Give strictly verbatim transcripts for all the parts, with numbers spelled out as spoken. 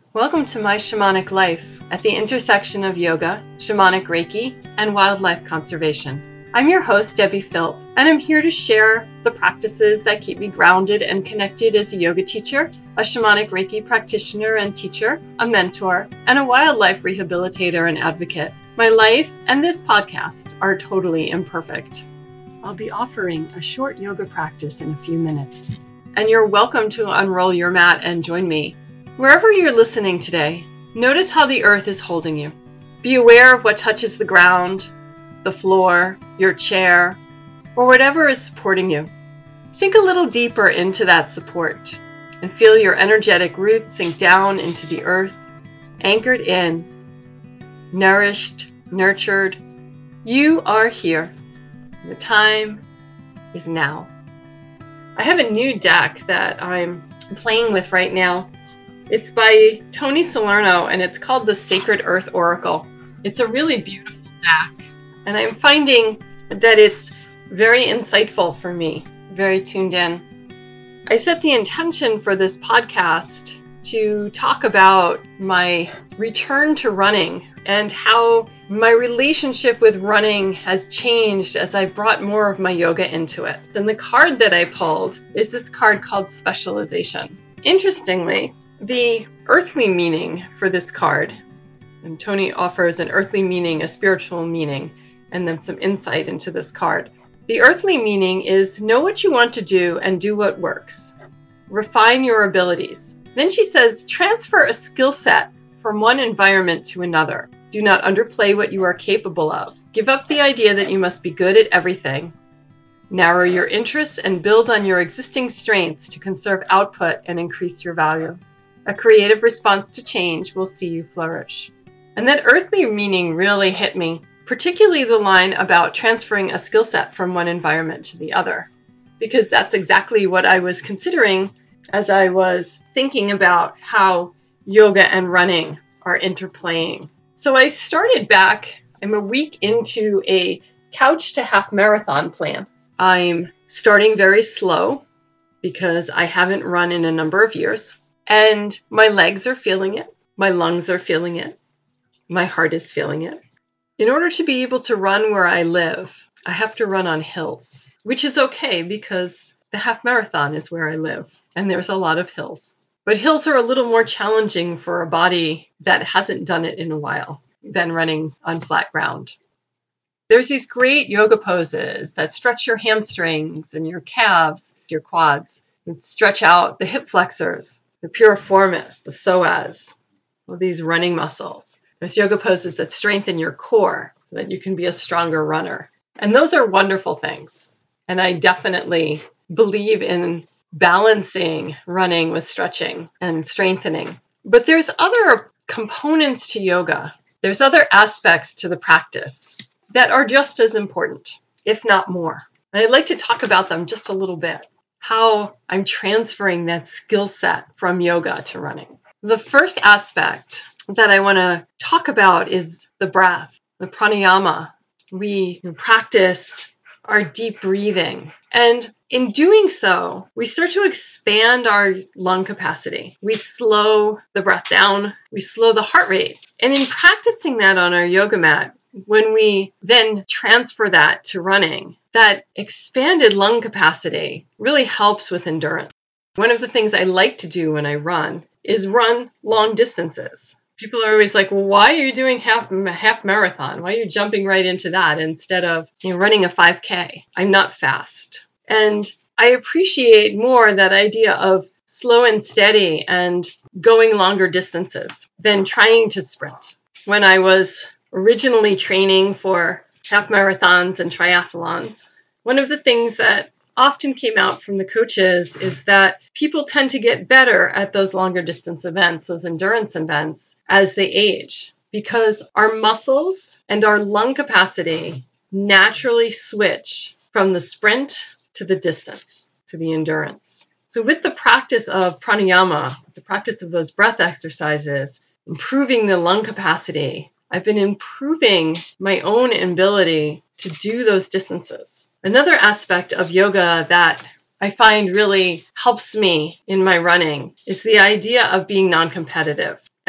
Welcome to My Shamanic Life at the intersection of yoga, shamanic Reiki, and wildlife conservation. I'm your host, Debbie Philp, and I'm here to share the practices that keep me grounded and connected as a yoga teacher, a shamanic Reiki practitioner and teacher, a mentor, and a wildlife rehabilitator and advocate. My life and this podcast are totally imperfect. I'll be offering a short yoga practice in a few minutes, and you're welcome to unroll your mat and join me. Wherever you're listening today, notice how the earth is holding you. Be aware of what touches the ground, the floor, your chair, or whatever is supporting you. Sink a little deeper into that support and feel your energetic roots sink down into the earth, anchored in, nourished, nurtured. You are here. The time is now. I have a new deck that I'm playing with right now. It's by Tony Salerno, and it's called the Sacred Earth Oracle. It's a really beautiful deck, and I'm finding that it's very insightful for me, very tuned in. I set the intention for this podcast to talk about my return to running and how my relationship with running has changed as I brought more of my yoga into it. And the card that I pulled is this card called Specialization. Interestingly, the earthly meaning for this card, and Tony offers an earthly meaning, a spiritual meaning, and then some insight into this card. The earthly meaning is know what you want to do and do what works. Refine your abilities. Then she says, transfer a skill set from one environment to another. Do not underplay what you are capable of. Give up the idea that you must be good at everything. Narrow your interests and build on your existing strengths to conserve output and increase your value. A creative response to change will see you flourish. And that earthly meaning really hit me, particularly the line about transferring a skill set from one environment to the other, because that's exactly what I was considering as I was thinking about how yoga and running are interplaying. So I started back, I'm a week into a couch to half marathon plan. I'm starting very slow because I haven't run in a number of years. And my legs are feeling it. My lungs are feeling it. My heart is feeling it. In order to be able to run where I live, I have to run on hills, which is okay because the half marathon is where I live and there's a lot of hills. But hills are a little more challenging for a body that hasn't done it in a while than running on flat ground. There's these great yoga poses that stretch your hamstrings and your calves, your quads, and stretch out the hip flexors, the piriformis, the psoas, all these running muscles. There's yoga poses that strengthen your core so that you can be a stronger runner. And those are wonderful things. And I definitely believe in balancing running with stretching and strengthening. But there's other components to yoga. There's other aspects to the practice that are just as important, if not more. And I'd like to talk about them just a little bit. How I'm transferring that skill set from yoga to running. The first aspect that I want to talk about is the breath, the pranayama. We practice our deep breathing. And in doing so, we start to expand our lung capacity. We slow the breath down. We slow the heart rate. And in practicing that on our yoga mat, when we then transfer that to running, that expanded lung capacity really helps with endurance. One of the things I like to do when I run is run long distances. People are always like, well, why are you doing half half marathon? Why are you jumping right into that instead of you know, running a five K? I'm not fast. And I appreciate more that idea of slow and steady and going longer distances than trying to sprint. When I was originally training for half marathons and triathlons, one of the things that often came out from the coaches is that people tend to get better at those longer distance events, those endurance events, as they age, because our muscles and our lung capacity naturally switch from the sprint to the distance, to the endurance. So with the practice of pranayama, the practice of those breath exercises, improving the lung capacity, I've been improving my own ability to do those distances. Another aspect of yoga that I find really helps me in my running is the idea of being non-competitive.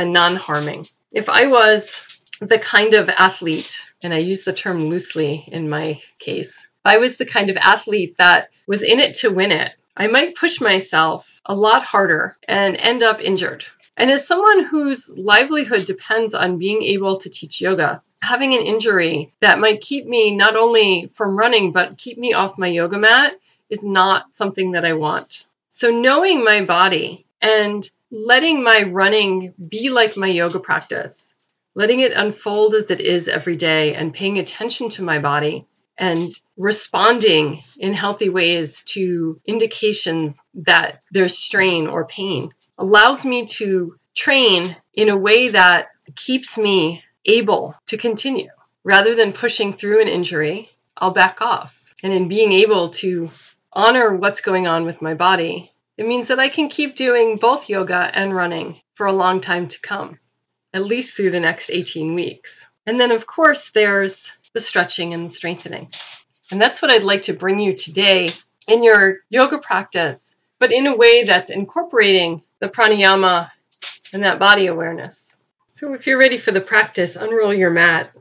and non-harming. If I was the kind of athlete, and I use the term loosely in my case, if I was the kind of athlete that was in it to win it, I might push myself a lot harder and end up injured. And as someone whose livelihood depends on being able to teach yoga, having an injury that might keep me not only from running, but keep me off my yoga mat is not something that I want. So knowing my body and letting my running be like my yoga practice, letting it unfold as it is every day and paying attention to my body and responding in healthy ways to indications that there's strain or pain allows me to train in a way that keeps me able to continue. Rather than pushing through an injury, I'll back off. And in being able to honor what's going on with my body, it means that I can keep doing both yoga and running for a long time to come, at least through the next eighteen weeks. And then, of course, there's the stretching and the strengthening. And that's what I'd like to bring you today in your yoga practice, but in a way that's incorporating the pranayama and that body awareness. So if you're ready for the practice, unroll your mat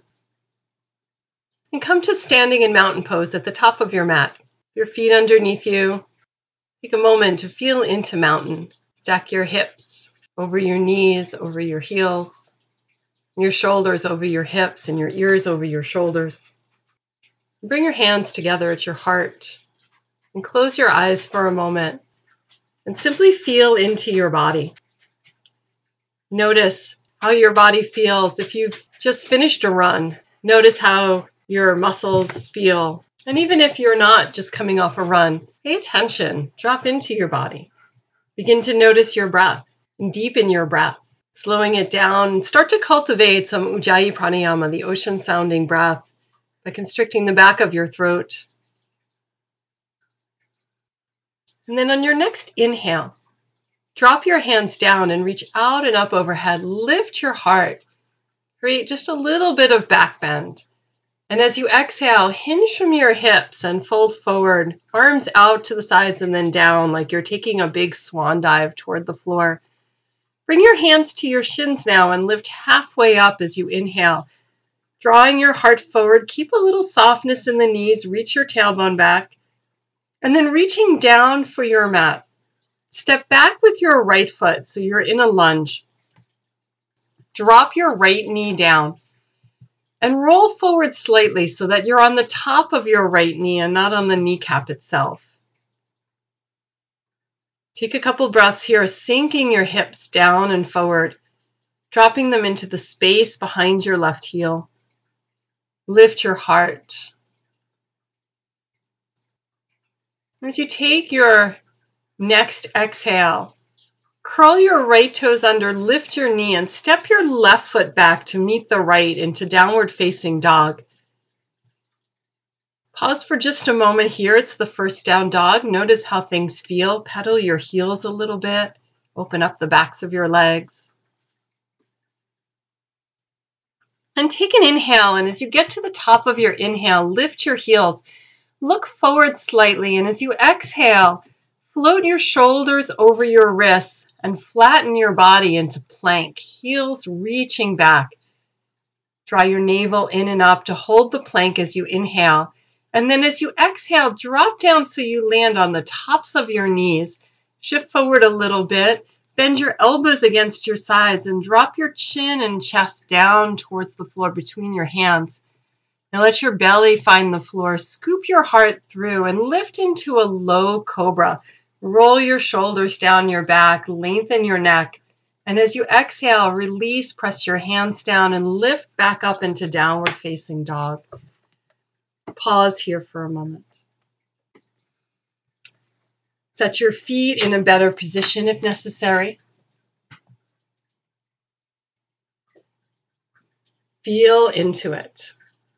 and come to standing in mountain pose at the top of your mat. Your feet underneath you. Take a moment to feel into mountain. Stack your hips over your knees, over your heels, your shoulders over your hips, and your ears over your shoulders. Bring your hands together at your heart and close your eyes for a moment and simply feel into your body. Notice how your body feels. If you've just finished a run, notice how your muscles feel. And even if you're not just coming off a run, pay attention, drop into your body. Begin to notice your breath and deepen your breath, slowing it down. Start to cultivate some Ujjayi Pranayama, the ocean sounding breath, by constricting the back of your throat. And then on your next inhale, drop your hands down and reach out and up overhead. Lift your heart. Create just a little bit of back bend. And as you exhale, hinge from your hips and fold forward, arms out to the sides and then down like you're taking a big swan dive toward the floor. Bring your hands to your shins now and lift halfway up as you inhale. Drawing your heart forward, keep a little softness in the knees, reach your tailbone back, and then reaching down for your mat. Step back with your right foot so you're in a lunge. Drop your right knee down and roll forward slightly so that you're on the top of your right knee and not on the kneecap itself. Take a couple breaths here, sinking your hips down and forward, dropping them into the space behind your left heel. Lift your heart. As you take your next exhale, curl your right toes under, lift your knee, and step your left foot back to meet the right into downward facing dog. Pause for just a moment here. It's the first down dog. Notice how things feel. Pedal your heels a little bit. Open up the backs of your legs. And take an inhale, and as you get to the top of your inhale, lift your heels. Look forward slightly, and as you exhale, float your shoulders over your wrists and flatten your body into plank, heels reaching back. Draw your navel in and up to hold the plank as you inhale. And then as you exhale, drop down so you land on the tops of your knees. Shift forward a little bit. Bend your elbows against your sides and drop your chin and chest down towards the floor between your hands. Now let your belly find the floor. Scoop your heart through and lift into a low cobra. Roll your shoulders down your back, lengthen your neck. And as you exhale, release, press your hands down and lift back up into downward facing dog. Pause here for a moment. Set your feet in a better position if necessary. Feel into it.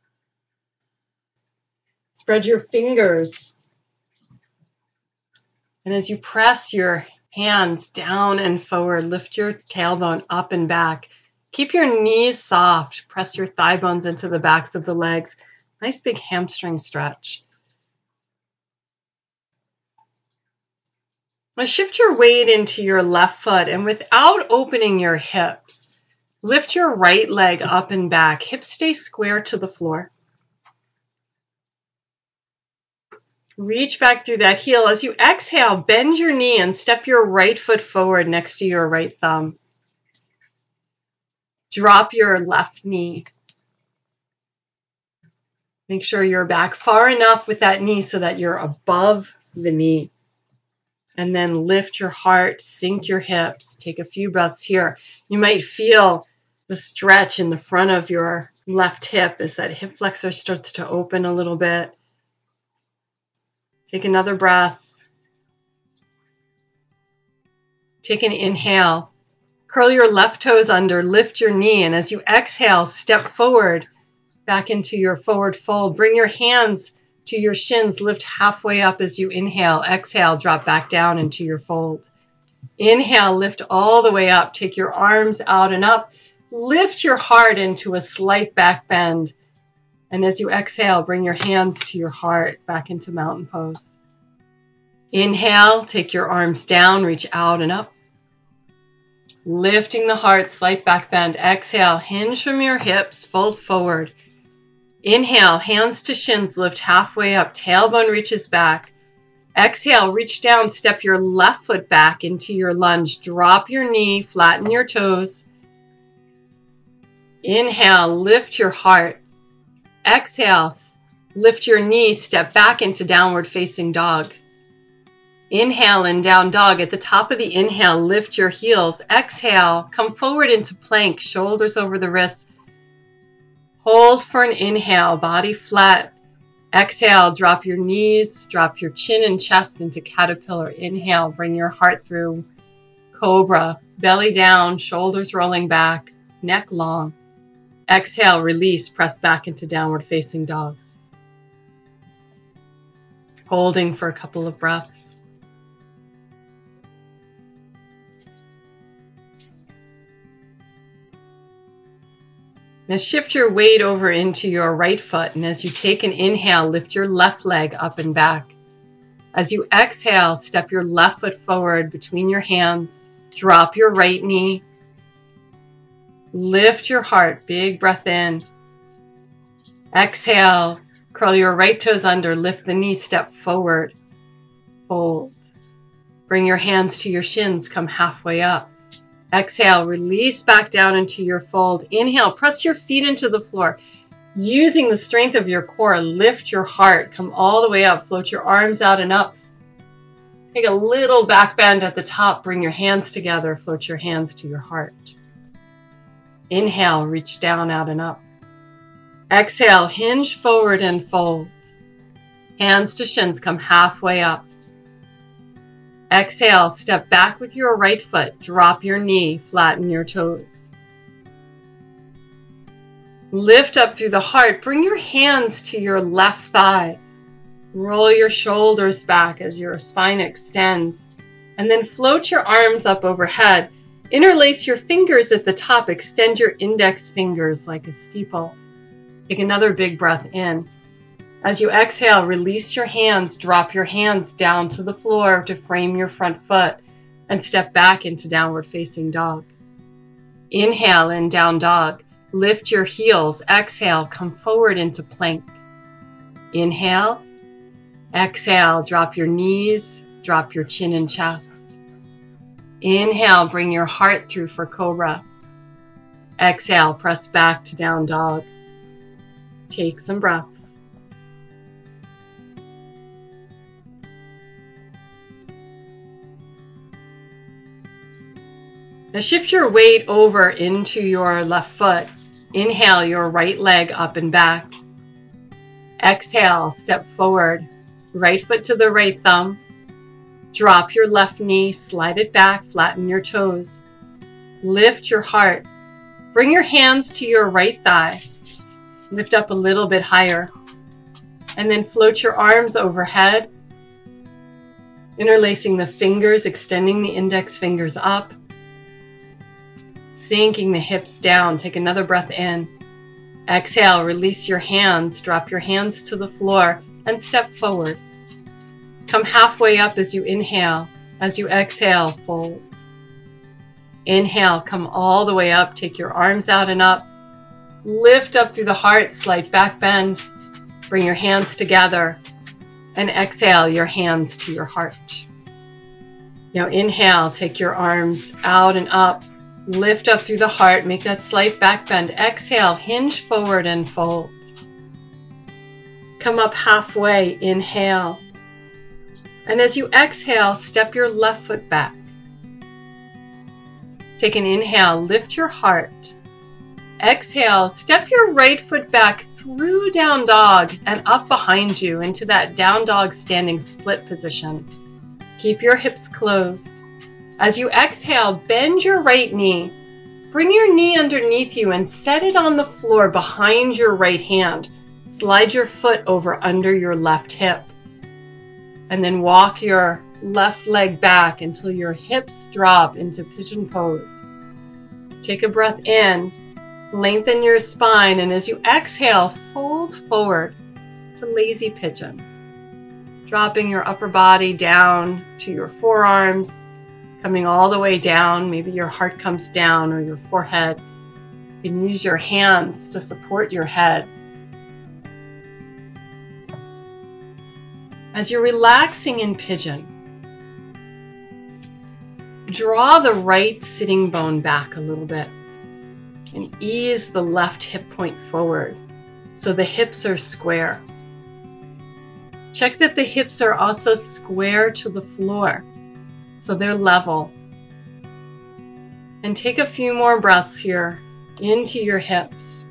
Spread your fingers. And as you press your hands down and forward, lift your tailbone up and back. Keep your knees soft. Press your thigh bones into the backs of the legs. Nice big hamstring stretch. Now shift your weight into your left foot, and without opening your hips, Lift your right leg up and back. Hips stay square to the floor. Reach back through that heel. As you exhale, bend your knee and step your right foot forward next to your right thumb. Drop your left knee. Make sure you're back far enough with that knee so that you're above the knee. And then lift your heart, sink your hips. Take a few breaths here. You might feel the stretch in the front of your left hip as that hip flexor starts to open a little bit. Take another breath. Take an inhale. Curl your left toes under, lift your knee, and as you exhale, step forward back into your forward fold. Bring your hands to your shins, lift halfway up as you inhale. Exhale, drop back down into your fold. Inhale, lift all the way up. Take your arms out and up. Lift your heart into a slight back bend. And as you exhale, bring your hands to your heart back into mountain pose. Inhale, take your arms down, reach out and up. Lifting the heart, slight back bend. Exhale, hinge from your hips, fold forward. Inhale, hands to shins, lift halfway up, tailbone reaches back. Exhale, reach down, step your left foot back into your lunge. Drop your knee, flatten your toes. Inhale, lift your heart. Exhale, lift your knee, step back into downward facing dog. Inhale and down dog. At the top of the inhale, lift your heels. Exhale, come forward into plank, shoulders over the wrists. Hold for an inhale, body flat. Exhale, drop your knees, drop your chin and chest into caterpillar. Inhale, bring your heart through cobra, belly down, shoulders rolling back, neck long. Exhale, release, press back into downward facing dog. Holding for a couple of breaths. Now shift your weight over into your right foot, and as you take an inhale, lift your left leg up and back. As you exhale, step your left foot forward between your hands. Drop your right knee. Lift your heart, big breath in. Exhale, curl your right toes under, lift the knee, step forward. Hold. Bring your hands to your shins, come halfway up. Exhale, release back down into your fold. Inhale, press your feet into the floor. Using the strength of your core, lift your heart. Come all the way up. Float your arms out and up. Take a little back bend at the top. Bring your hands together. Float your hands to your heart. Inhale, reach down, out and up. Exhale, hinge forward and fold. Hands to shins, come halfway up. Exhale, step back with your right foot. Drop your knee, flatten your toes. Lift up through the heart. Bring your hands to your left thigh. Roll your shoulders back as your spine extends. And then float your arms up overhead. Interlace your fingers at the top. Extend your index fingers like a steeple. Take another big breath in. As you exhale, release your hands. Drop your hands down to the floor to frame your front foot and step back into downward facing dog. Inhale in down dog. Lift your heels. Exhale, come forward into plank. Inhale. Exhale, drop your knees. Drop your chin and chest. Inhale, bring your heart through for cobra. Exhale, press back to down dog. Take some breaths. Now shift your weight over into your left foot. Inhale your right leg up and back. Exhale, step forward. Right foot to the right thumb. Drop your left knee, slide it back, flatten your toes. Lift your heart. Bring your hands to your right thigh. Lift up a little bit higher. And then float your arms overhead. Interlacing the fingers, extending the index fingers up. Sinking the hips down. Take another breath in. Exhale, release your hands. Drop your hands to the floor and step forward. Come halfway up as you inhale. As you exhale, fold. Inhale, come all the way up. Take your arms out and up. Lift up through the heart, slight back bend. Bring your hands together. And exhale, your hands to your heart. Now inhale, take your arms out and up. Lift up through the heart. Make that slight back bend. Exhale, hinge forward and fold. Come up halfway. Inhale. And as you exhale, step your left foot back. Take an inhale, lift your heart. Exhale, step your right foot back through down dog and up behind you into that down dog standing split position. Keep your hips closed. As you exhale, bend your right knee. Bring your knee underneath you and set it on the floor behind your right hand. Slide your foot over under your left hip. And then walk your left leg back until your hips drop into pigeon pose. Take a breath in, lengthen your spine, and as you exhale, fold forward to lazy pigeon. Dropping your upper body down to your forearms, coming all the way down. Maybe your heart comes down or your forehead. You can use your hands to support your head. As you're relaxing in pigeon, draw the right sitting bone back a little bit and ease the left hip point forward so the hips are square. Check that the hips are also square to the floor so they're level. And take a few more breaths here into your hips.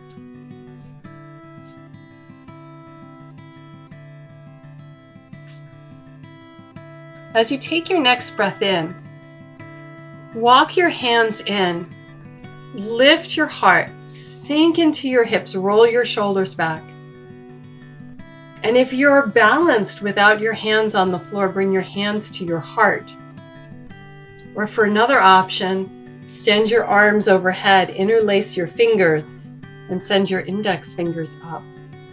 As you take your next breath in, walk your hands in, lift your heart, sink into your hips, roll your shoulders back. And if you're balanced without your hands on the floor, bring your hands to your heart. Or for another option, extend your arms overhead, interlace your fingers, and send your index fingers up.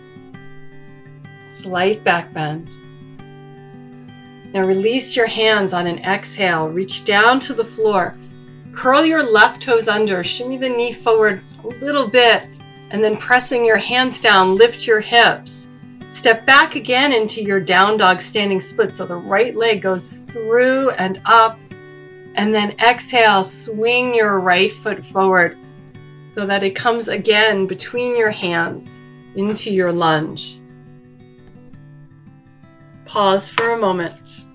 Slight back bend. Now release your hands on an exhale. Reach down to the floor. Curl your left toes under. Shimmy the knee forward a little bit. And then pressing your hands down, lift your hips. Step back again into your down dog standing split. So the right leg goes through and up. And then exhale, swing your right foot forward so that it comes again between your hands into your lunge. Pause for a moment.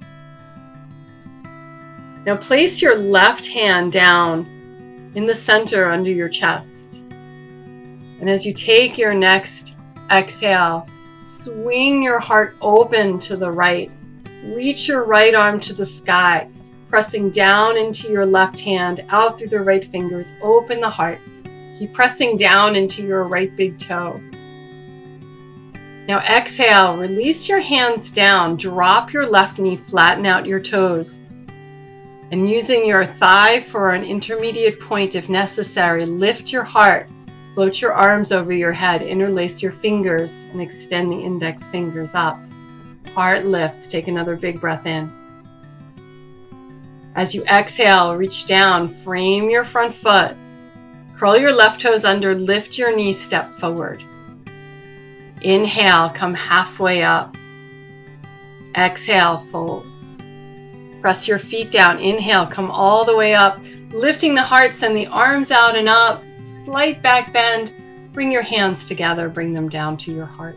Now place your left hand down in the center under your chest. And as you take your next exhale, swing your heart open to the right. Reach your right arm to the sky, pressing down into your left hand, out through the right fingers. Open the heart. Keep pressing down into your right big toe. Now exhale, release your hands down, drop your left knee, flatten out your toes. And using your thigh for an intermediate point if necessary, lift your heart, float your arms over your head, interlace your fingers, and extend the index fingers up. Heart lifts. Take another big breath in. As you exhale, reach down, frame your front foot, curl your left toes under, lift your knee, step forward. Inhale, come halfway up. Exhale, fold. Press your feet down. Inhale, come all the way up, lifting the heart, send the arms out and up. Slight back bend. Bring your hands together, bring them down to your heart.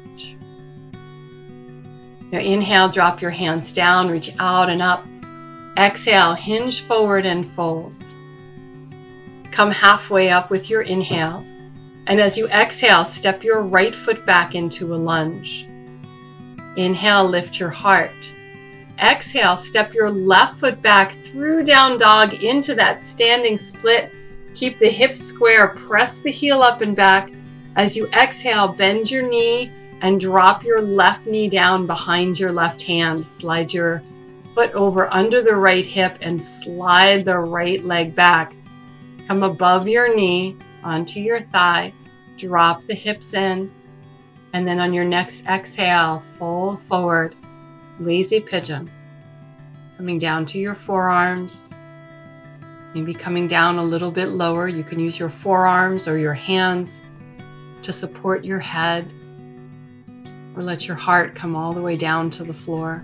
Now inhale, drop your hands down, reach out and up. Exhale, hinge forward and fold. Come halfway up with your inhale. And as you exhale, step your right foot back into a lunge. Inhale, lift your heart. Exhale, step your left foot back through down dog into that standing split. Keep the hips square, press the heel up and back. As you exhale, bend your knee and drop your left knee down behind your left hand. Slide your foot over under the right hip and slide the right leg back. Come above your knee onto your thigh, drop the hips in, and then on your next exhale, fold forward. Lazy pigeon. Coming down to your forearms. Maybe coming down a little bit lower. You can use your forearms or your hands to support your head, or let your heart come all the way down to the floor.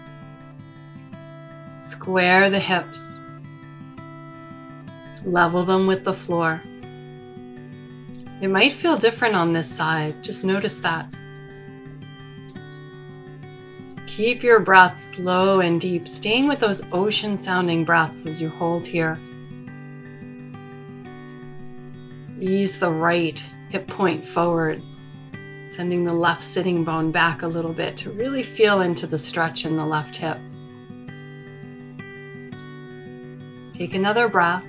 Square the hips. Level them with the floor. It might feel different on this side. Just notice that. Keep your breath slow and deep, staying with those ocean-sounding breaths as you hold here. Ease the right hip point forward, sending the left sitting bone back a little bit to really feel into the stretch in the left hip. Take another breath.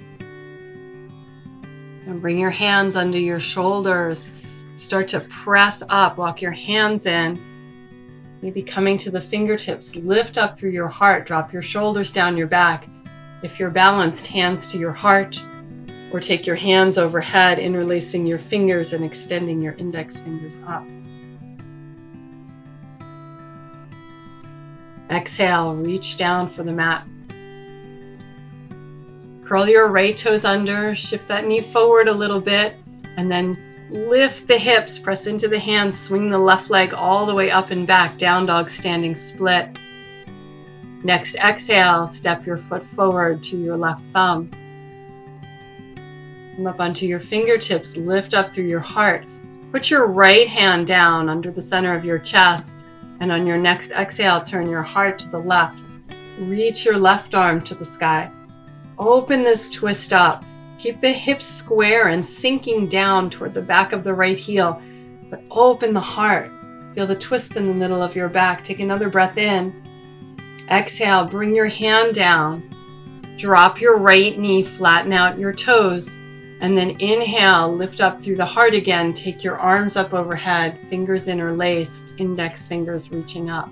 And bring your hands under your shoulders. Start to press up. Walk your hands in. Maybe coming to the fingertips. Lift up through your heart. Drop your shoulders down your back. If you're balanced, hands to your heart. Or take your hands overhead, interlacing your fingers and extending your index fingers up. Exhale, reach down for the mat. Curl your right toes under, shift that knee forward a little bit, and then lift the hips, press into the hands, swing the left leg all the way up and back, down dog standing split. Next exhale, step your foot forward to your left thumb. Come up onto your fingertips, lift up through your heart. Put your right hand down under the center of your chest, and on your next exhale, turn your heart to the left. Reach your left arm to the sky. Open this twist up. Keep the hips square and sinking down toward the back of the right heel, but open the heart. Feel the twist in the middle of your back. Take another breath in. Exhale, bring your hand down. Drop your right knee, flatten out your toes, and then inhale, lift up through the heart again. Take your arms up overhead, fingers interlaced, index fingers reaching up.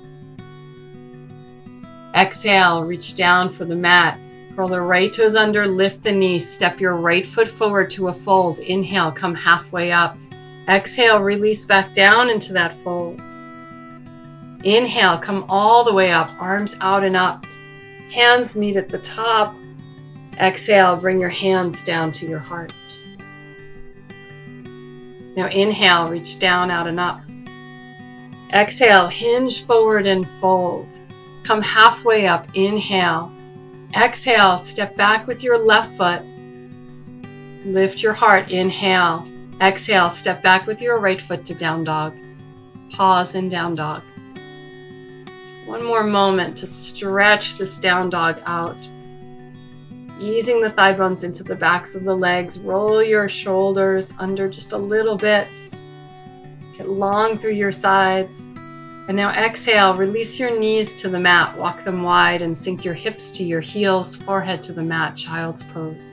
Exhale, reach down for the mat. Curl the right toes under, lift the knees, step your right foot forward to a fold. Inhale, come halfway up. Exhale, release back down into that fold. Inhale, come all the way up, arms out and up. Hands meet at the top. Exhale, bring your hands down to your heart. Now inhale, reach down, out and up. Exhale, hinge forward and fold. Come halfway up, inhale. Exhale, step back with your left foot. Lift your heart, inhale. Exhale, step back with your right foot to down dog. Pause in down dog. One more moment to stretch this down dog out. Easing the thigh bones into the backs of the legs. Roll your shoulders under just a little bit. Get long through your sides. And now exhale, release your knees to the mat. Walk them wide and sink your hips to your heels, forehead to the mat, child's pose.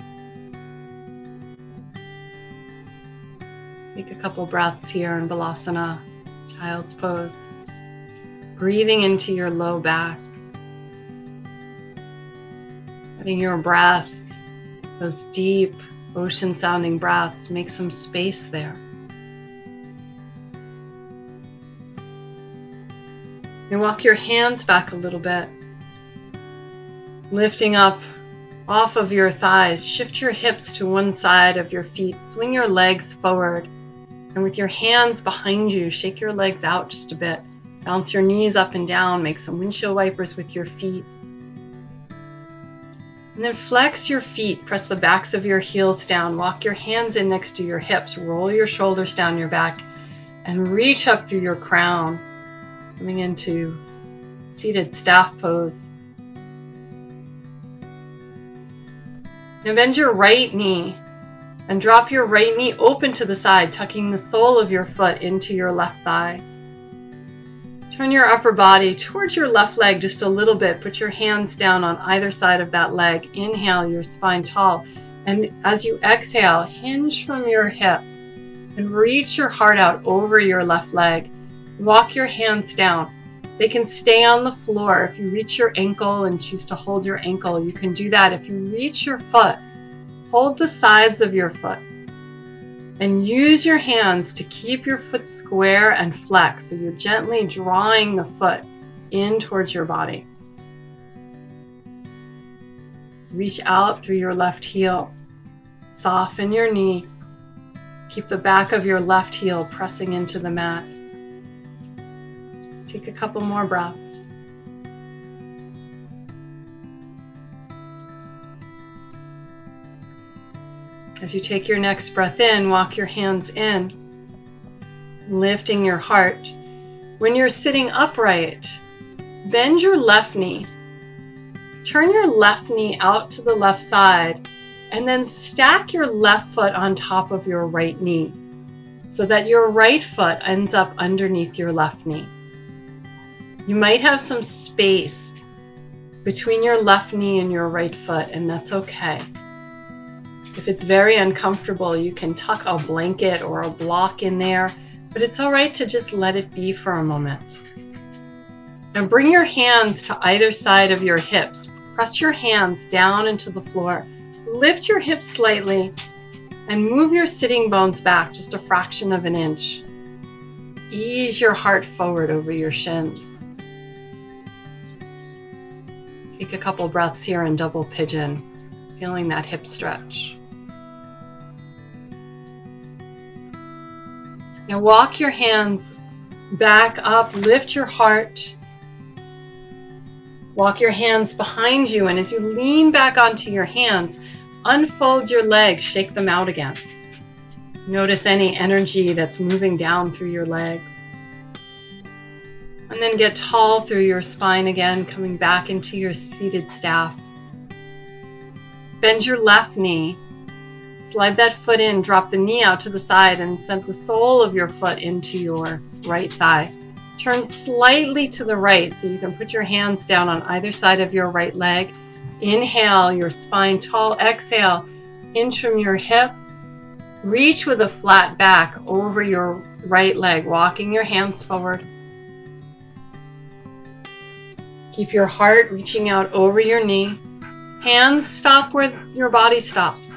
Take a couple breaths here in Balasana, child's pose. Breathing into your low back. Letting your breath, those deep, ocean-sounding breaths, make some space there. And walk your hands back a little bit. Lifting up off of your thighs. Shift your hips to one side of your feet. Swing your legs forward. And with your hands behind you, shake your legs out just a bit. Bounce your knees up and down. Make some windshield wipers with your feet. And then flex your feet. Press the backs of your heels down. Walk your hands in next to your hips. Roll your shoulders down your back. And reach up through your crown. Coming into seated staff pose. Now bend your right knee and drop your right knee open to the side, tucking the sole of your foot into your left thigh. Turn your upper body towards your left leg just a little bit. Put your hands down on either side of that leg. Inhale, your spine tall. And as you exhale, hinge from your hip and reach your heart out over your left leg. Walk your hands down. They can stay on the floor. If you reach your ankle and choose to hold your ankle, you can do that. If you reach your foot, hold the sides of your foot and use your hands to keep your foot square and flex. So you're gently drawing the foot in towards your body. Reach out through your left heel. Soften your knee. Keep the back of your left heel pressing into the mat. Take a couple more breaths. As you take your next breath in, walk your hands in, lifting your heart. When you're sitting upright, bend your left knee. Turn your left knee out to the left side, and then stack your left foot on top of your right knee so that your right foot ends up underneath your left knee. You might have some space between your left knee and your right foot, and that's okay. If it's very uncomfortable, you can tuck a blanket or a block in there, but it's all right to just let it be for a moment. Now bring your hands to either side of your hips. Press your hands down into the floor. Lift your hips slightly and move your sitting bones back just a fraction of an inch. Ease your heart forward over your shins. Take a couple breaths here in double pigeon, feeling that hip stretch. Now walk your hands back up, lift your heart. Walk your hands behind you, and as you lean back onto your hands, unfold your legs, shake them out again. Notice any energy that's moving down through your legs. And then get tall through your spine again, coming back into your seated staff. Bend your left knee. Slide that foot in, drop the knee out to the side, and send the sole of your foot into your right thigh. Turn slightly to the right so you can put your hands down on either side of your right leg. Inhale, your spine tall. Exhale, inch from your hip. Reach with a flat back over your right leg, walking your hands forward. Keep your heart reaching out over your knee. Hands stop where your body stops.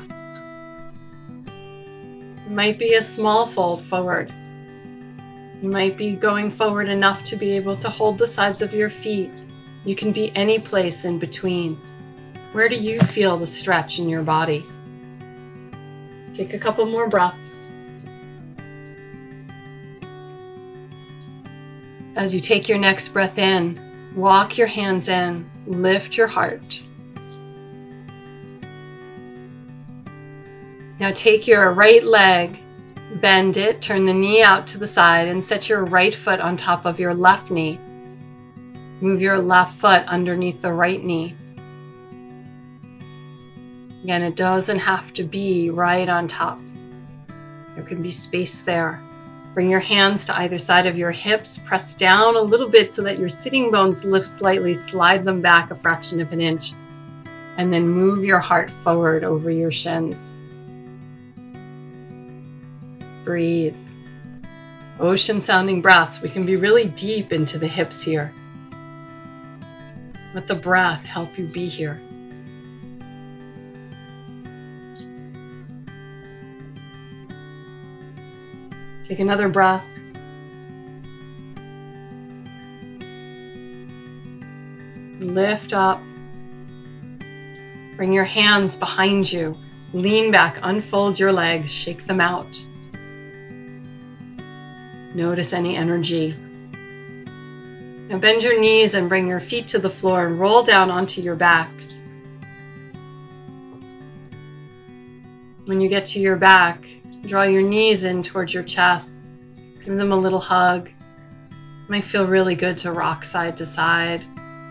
It might be a small fold forward. You might be going forward enough to be able to hold the sides of your feet. You can be any place in between. Where do you feel the stretch in your body? Take a couple more breaths. As you take your next breath in, walk your hands in, lift your heart. Now take your right leg, bend it, turn the knee out to the side, and set your right foot on top of your left knee. Move your left foot underneath the right knee. Again, it doesn't have to be right on top. There can be space there. Bring your hands to either side of your hips. Press down a little bit so that your sitting bones lift slightly. Slide them back a fraction of an inch. And then move your heart forward over your shins. Breathe. Ocean sounding breaths. We can be really deep into the hips here. Let the breath help you be here. Take another breath. Lift up. Bring your hands behind you. Lean back, unfold your legs, shake them out. Notice any energy. Now bend your knees and bring your feet to the floor and roll down onto your back. When you get to your back, draw your knees in towards your chest. Give them a little hug. It might feel really good to rock side to side,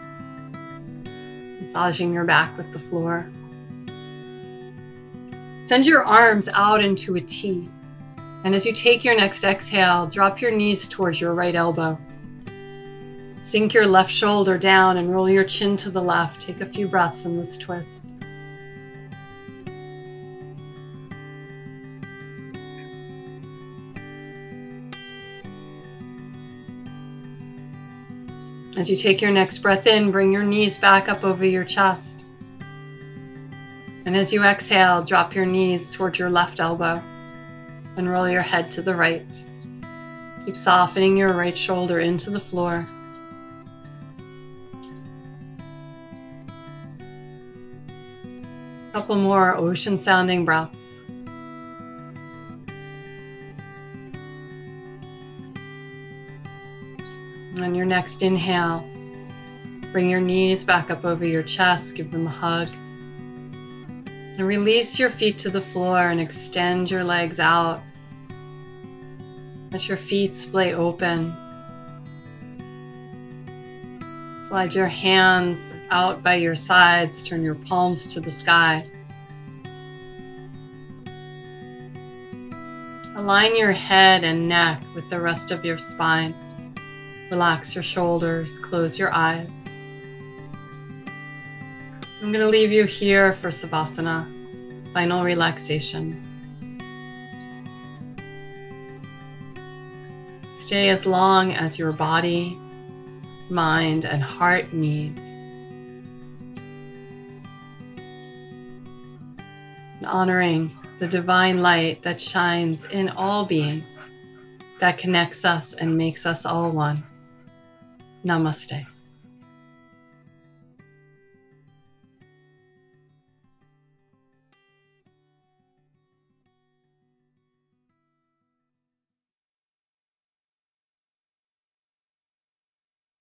massaging your back with the floor. Send your arms out into a T. And as you take your next exhale, drop your knees towards your right elbow. Sink your left shoulder down and roll your chin to the left. Take a few breaths in this twist. As you take your next breath in, bring your knees back up over your chest. And as you exhale, drop your knees towards your left elbow and roll your head to the right. Keep softening your right shoulder into the floor. Couple more ocean sounding breaths. On your next inhale, bring your knees back up over your chest, give them a hug. And release your feet to the floor and extend your legs out. Let your feet splay open. Slide your hands out by your sides, turn your palms to the sky. Align your head and neck with the rest of your spine. Relax your shoulders, close your eyes. I'm going to leave you here for Savasana, final relaxation. Stay as long as your body, mind, and heart needs. And honoring the divine light that shines in all beings, that connects us and makes us all one. Namaste.